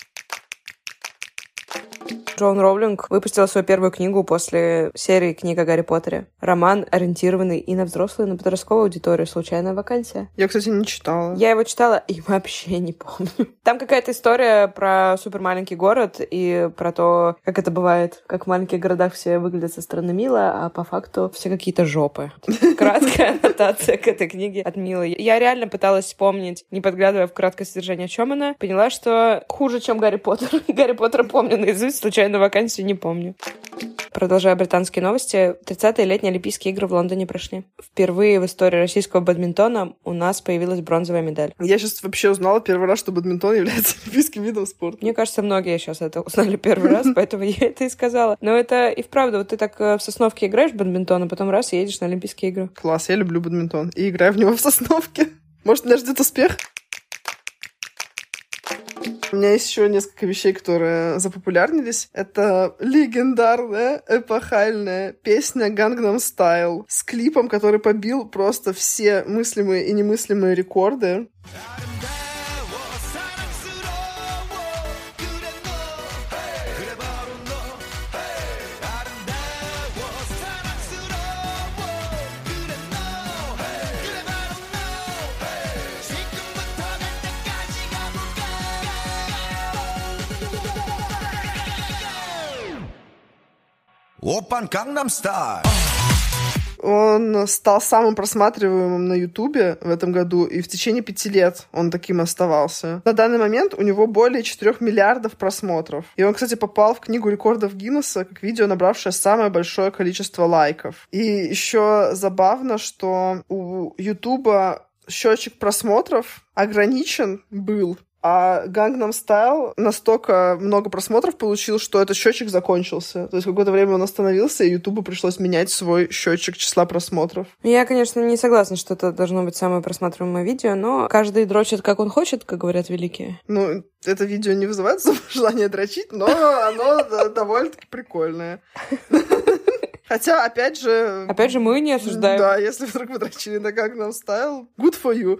Джоан Роулинг выпустила свою первую книгу после серии книг о Гарри Поттере. Роман, ориентированный и на взрослую, и на подростковую аудиторию. «Случайная вакансия». Я, кстати, не читала. Я его читала и вообще не помню. Там какая-то история про супер маленький город и про то, как это бывает, как в маленьких городах все выглядят со стороны мило, а по факту все какие-то жопы. Краткая аннотация к этой книге от Милы. Я реально пыталась вспомнить, не подглядывая в краткое содержание, о чем она. Поняла, что хуже, чем Гарри Поттер. Гарри Поттера помню наизусть, случайно вакансию не помню. Продолжая британские новости, тридцатые летние Олимпийские игры в Лондоне прошли. Впервые в истории российского бадминтона у нас появилась бронзовая медаль. Я сейчас вообще узнала первый раз, что бадминтон является олимпийским видом спорта. Мне кажется, многие сейчас это узнали первый раз, поэтому я это и сказала. Но это и вправду, вот ты так в Сосновке играешь в бадминтон, а потом раз и едешь на Олимпийские игры. Класс, я люблю бадминтон и играю в него в Сосновке. Может, меня ждет успех? У меня есть еще несколько вещей, которые запопулярнились. Это легендарная, эпохальная песня Gangnam Style с клипом, который побил просто все мыслимые и немыслимые рекорды. Опан Gangnam Style. Он стал самым просматриваемым на Ютубе в этом году, и в течение пяти лет он таким оставался. На данный момент у него более четырех миллиардов просмотров. И он, кстати, попал в книгу рекордов Гиннесса как видео, набравшее самое большое количество лайков. И еще забавно, что у Ютуба счетчик просмотров ограничен был, а Gangnam Style настолько много просмотров получил, что этот счетчик закончился. То есть какое-то время он остановился, и Ютубу пришлось менять свой счетчик числа просмотров. Я, конечно, не согласна, что это должно быть самое просматриваемое видео, но каждый дрочит, как он хочет, как говорят великие. Ну, это видео не вызывает желания дрочить, но оно довольно-таки прикольное. Хотя, опять же... Опять же, мы не осуждаем. Да, если вдруг вы дрочили на Gangnam Style, good for you.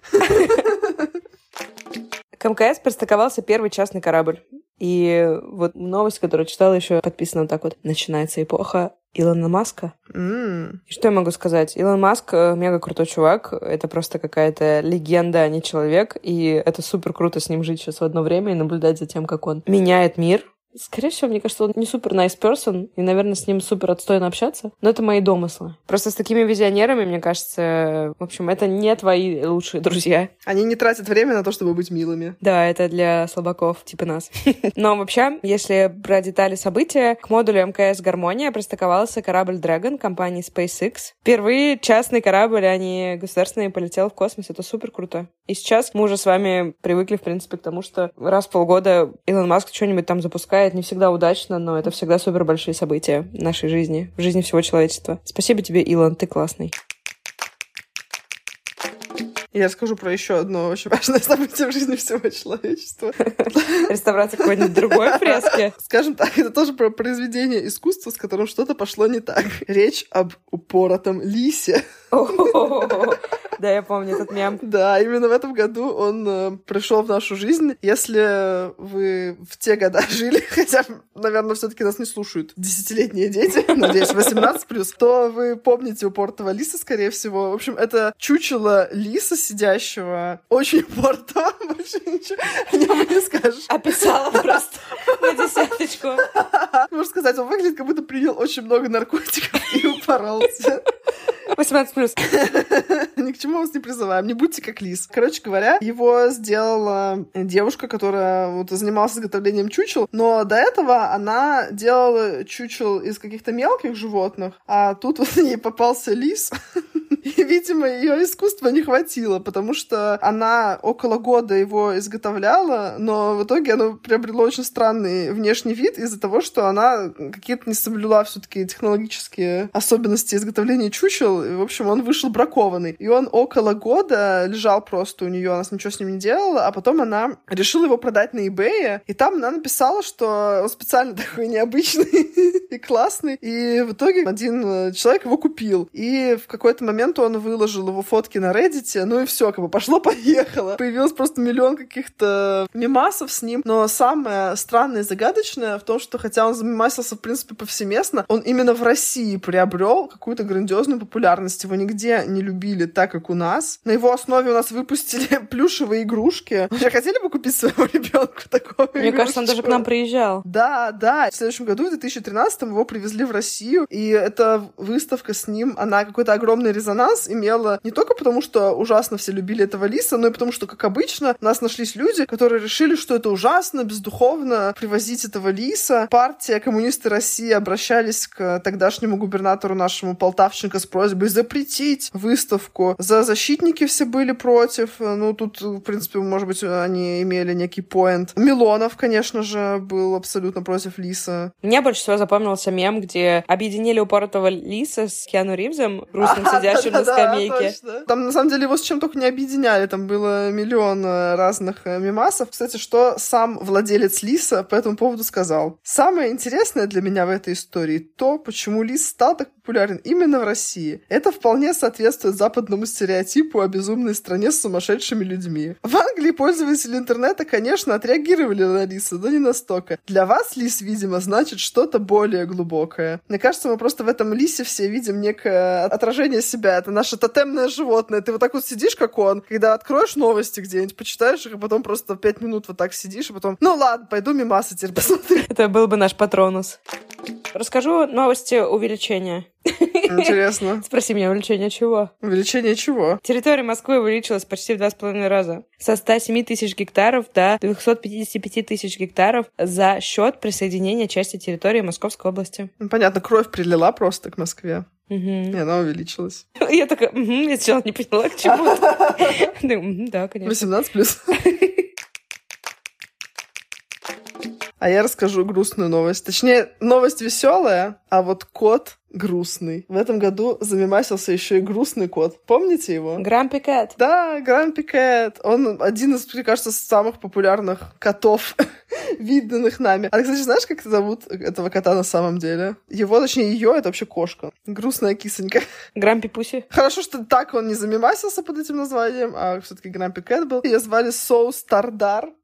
К МКС пристыковался первый частный корабль. И вот новость, которую читала, еще подписана вот так вот. Начинается эпоха Илона Маска. Mm. И что я могу сказать? Илон Маск мега крутой чувак. Это просто какая-то легенда, а не человек. И это супер круто с ним жить сейчас в одно время и наблюдать за тем, как он меняет мир. Скорее всего, мне кажется, он не супер nice person, и, наверное, с ним супер отстойно общаться. Но это мои домыслы. Просто с такими визионерами, мне кажется, в общем, это не твои лучшие друзья. Они не тратят время на то, чтобы быть милыми. Да, это для слабаков, типа нас. Но вообще, если про детали события, к модулю МКС «Гармония» пристыковался корабль Dragon компании SpaceX. Впервые частный корабль, а не государственный, полетел в космос. Это супер круто. И сейчас мы уже с вами привыкли, в принципе, к тому, что раз в полгода Илон Маск что-нибудь там запускает. Не всегда удачно, но это всегда супер большие события в нашей жизни, в жизни всего человечества. Спасибо тебе, Илон, ты классный. Я расскажу про еще одно очень важное событие в жизни всего человечества. Реставрация какой-нибудь другой фрески. Скажем так, это тоже про произведение искусства, с которым что-то пошло не так. Речь об упоротом лисе. Да, я помню этот мем. Да, именно в этом году он э, пришел в нашу жизнь. Если вы в те года жили, хотя, наверное, все-таки нас не слушают десятилетние дети, надеюсь, восемнадцать плюс, то вы помните упоротого лиса, скорее всего. В общем, это чучело лиса, сидящего очень упоротого, больше ничего о нем не скажешь. Описала просто на десяточку. Можно сказать, он выглядит, как будто принял очень много наркотиков и упоролся. восемнадцать плюс. Ни к чему вас не призываем. Не будьте как лис. Короче говоря, его сделала девушка, которая вот занималась изготовлением чучел, но до этого она делала чучел из каких-то мелких животных, а тут вот ей попался лис. И, видимо, ее искусства не хватило, потому что она около года его изготовляла, но в итоге оно приобрело очень странный внешний вид из-за того, что она какие-то не соблюла все-таки технологические особенности изготовления чучел. И, в общем, он вышел бракованный. И он около года лежал просто у нее, она ничего с ним не делала, а потом она решила его продать на eBay, и там она написала, что он специально такой необычный и классный. И в итоге один человек его купил. И в какой-то момент он выложил его фотки на Reddit, ну и все, как бы пошло-поехало. Появилось просто миллион каких-то мемасов с ним, но самое странное и загадочное в том, что хотя он замемасился, в принципе, повсеместно, он именно в России приобрел какую-то грандиозную популярность. Его нигде не любили так, как у нас. На его основе у нас выпустили плюшевые игрушки. Вы хотели бы купить своему ребенку такого? Мне игрушечку? Кажется, он даже к нам приезжал. Да, да. В следующем году, в две тысячи тринадцатом, его привезли в Россию, и эта выставка с ним, она какой-то огромный резонанс имела не только потому, что ужасно все любили этого лиса, но и потому, что, как обычно, у нас нашлись люди, которые решили, что это ужасно, бездуховно привозить этого лиса. Партия «Коммунисты России» обращались к тогдашнему губернатору нашему Полтавченко с просьбой запретить выставку. За защитники все были против. Ну, тут, в принципе, может быть, они имели некий поинт. Милонов, конечно же, был абсолютно против лиса. Мне больше всего запомнился мем, где объединили упоротого лиса с Киану Ривзом, грустным сидящим на скамейке. Там, на самом деле, его с чем только не объединяли. Там было миллион разных мемасов. Кстати, что сам владелец лиса по этому поводу сказал. Самое интересное для меня в этой истории то, почему лис стал так популярен именно в России. Это вполне соответствует западному стереотипу о безумной стране с сумасшедшими людьми. В Англии пользователи интернета, конечно, отреагировали на лиса, но не настолько. Для вас лис, видимо, значит что-то более глубокое. Мне кажется, мы просто в этом лисе все видим некое отражение себя. Это наше тотемное животное. Ты вот так вот сидишь, как он, когда откроешь новости где-нибудь, почитаешь их, а потом просто пять минут вот так сидишь, и потом, ну ладно, пойду мемасы теперь посмотрю. Это был бы наш патронус. Расскажу новости увеличения. Интересно. Спроси меня, увеличение чего? Увеличение чего? Территория Москвы увеличилась почти в два с половиной раза. Со ста семи тысяч гектаров до двухсот пятидесяти пяти тысяч гектаров за счет присоединения части территории Московской области. Ну, понятно, кровь прилила просто к Москве. Угу. И она увеличилась. Я такая, угу, я сначала не поняла, к чему. Да, конечно. восемнадцать плюс. А я расскажу грустную новость. Точнее, новость веселая, а вот кот грустный. В этом году замемасился еще и грустный кот. Помните его? Грампи Кэт. Да, Грампи Кэт. Он один из, мне кажется, самых популярных котов, виданных нами. А ты, кстати, знаешь, как зовут этого кота на самом деле? Его, точнее, ее, это вообще кошка. Грустная кисонька. Грампи Пуси. Хорошо, что так он не замемасился под этим названием, а все-таки Грампи Кэт был. Ее звали Соу Стардар.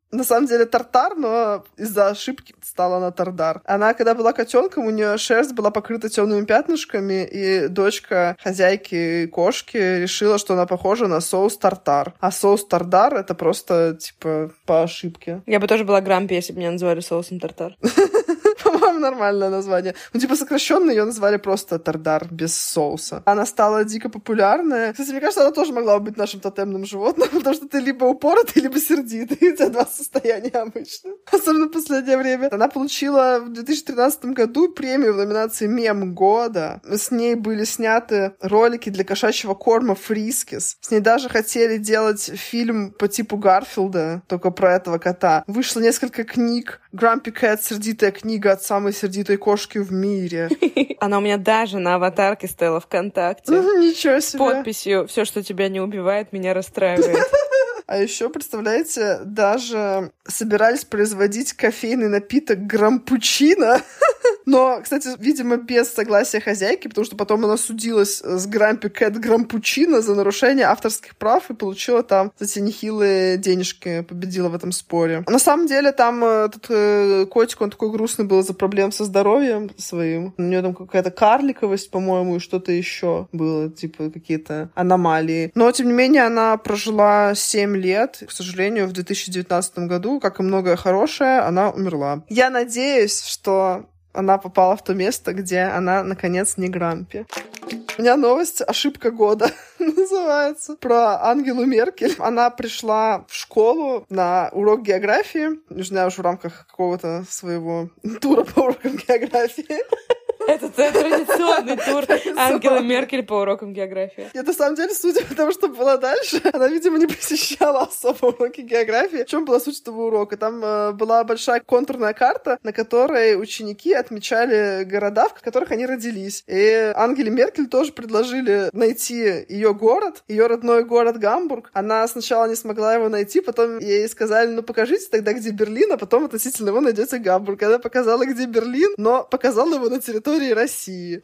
на самом деле тартар, но из-за ошибки стала она тардар. Она, когда была котенком, у нее шерсть была покрыта темными пятнышками, и дочка хозяйки кошки решила, что она похожа на соус тартар. А соус тардар — это просто, типа, по ошибке. Я бы тоже была грампи, если бы меня называли соусом тартар. По-моему, нормальное название. Ну, типа, сокращенно ее назвали просто тардар, без соуса. Она стала дико популярная. Кстати, мне кажется, она тоже могла бы быть нашим тотемным животным, потому что ты либо упоротый, либо сердитый. У тебя два состояния обычно. Особенно в последнее время. Она получила в две тысячи тринадцатом году премию в номинации «Мем года». С ней были сняты ролики для кошачьего корма «Фрискис». С ней даже хотели делать фильм по типу Гарфилда, только про этого кота. Вышло несколько книг. «Grumpy Cat» — сердитая книга от самой сердитой кошки в мире. Она у меня даже на аватарке стояла ВКонтакте. Ничего себе. С подписью «Все, что тебя не убивает, меня расстраивает». А еще, представляете, даже собирались производить кофейный напиток грампучино. Но, кстати, видимо, без согласия хозяйки, потому что потом она судилась с Grumpy Cat Грампучино за нарушение авторских прав и получила там, кстати, нехилые денежки, победила в этом споре. На самом деле, там этот э, котик, он такой грустный был из-за проблем со здоровьем своим. У нее там какая-то карликовость, по-моему, и что-то еще было, типа какие-то аномалии. Но, тем не менее, она прожила семь лет. К сожалению, в две тысячи девятнадцатом году, как и многое хорошее, она умерла. Я надеюсь, что она попала в то место, где она, наконец, не грампи. У меня новость «Ошибка года» называется. Про Ангелу Меркель. Она пришла в школу на урок географии. Не знаю уж, в рамках какого-то своего тура по урокам географии. Это традиционный тур Ангелы Меркель по урокам географии. И на самом деле, судя по тому, что было дальше, она, видимо, не посещала особо уроки географии. В чем была суть этого урока? Там э, была большая контурная карта, на которой ученики отмечали города, в которых они родились. И Ангеле Меркель тоже предложили найти ее город, ее родной город Гамбург. Она сначала не смогла его найти, потом ей сказали, ну покажите тогда, где Берлин, а потом относительно его найдете Гамбург. Она показала, где Берлин, но показала его на территории России.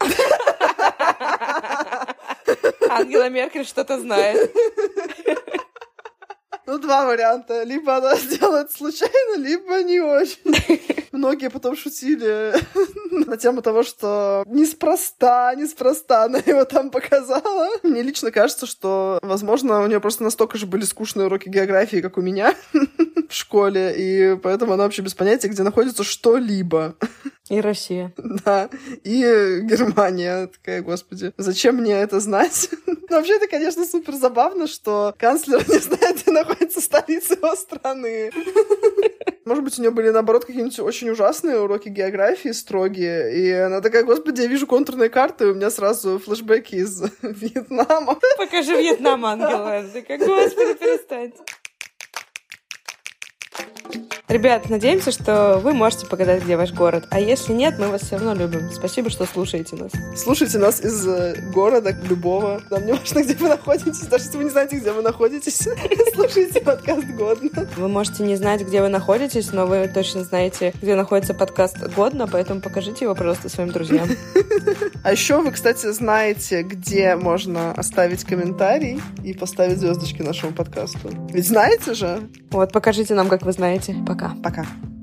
Ангела Меркель что-то знает. Ну, два варианта. Либо она сделает случайно, либо не очень. Многие потом шутили на тему того, что неспроста, неспроста она его там показала. Мне лично кажется, что, возможно, у нее просто настолько же были скучные уроки географии, как у меня в школе, и поэтому она вообще без понятия, где находится что-либо. И Россия. Да, и Германия. Такая, господи, зачем мне это знать? Но вообще, это, конечно, супер забавно, что канцлер не знает, где находится столица его страны. Может быть, у нее были, наоборот, какие-нибудь очень ужасные уроки географии, строгие, и она такая, господи, я вижу контурные карты, и у меня сразу флешбеки из Вьетнама. Покажи Вьетнам, Ангела. Ты такая, господи, перестаньте. Ребят, надеемся, что вы можете показать, где ваш город. А если нет, мы вас все равно любим. Спасибо, что слушаете нас. Слушайте нас из города любого. Нам не важно, где вы находитесь. Даже если вы не знаете, где вы находитесь, слушайте подкаст «Годно». Вы можете не знать, где вы находитесь, но вы точно знаете, где находится подкаст «Годно», поэтому покажите его, пожалуйста, своим друзьям. А еще вы, кстати, знаете, где можно оставить комментарий и поставить звездочки нашему подкасту. Ведь знаете же? Вот, покажите нам, как вы знаете. Пока. Пока.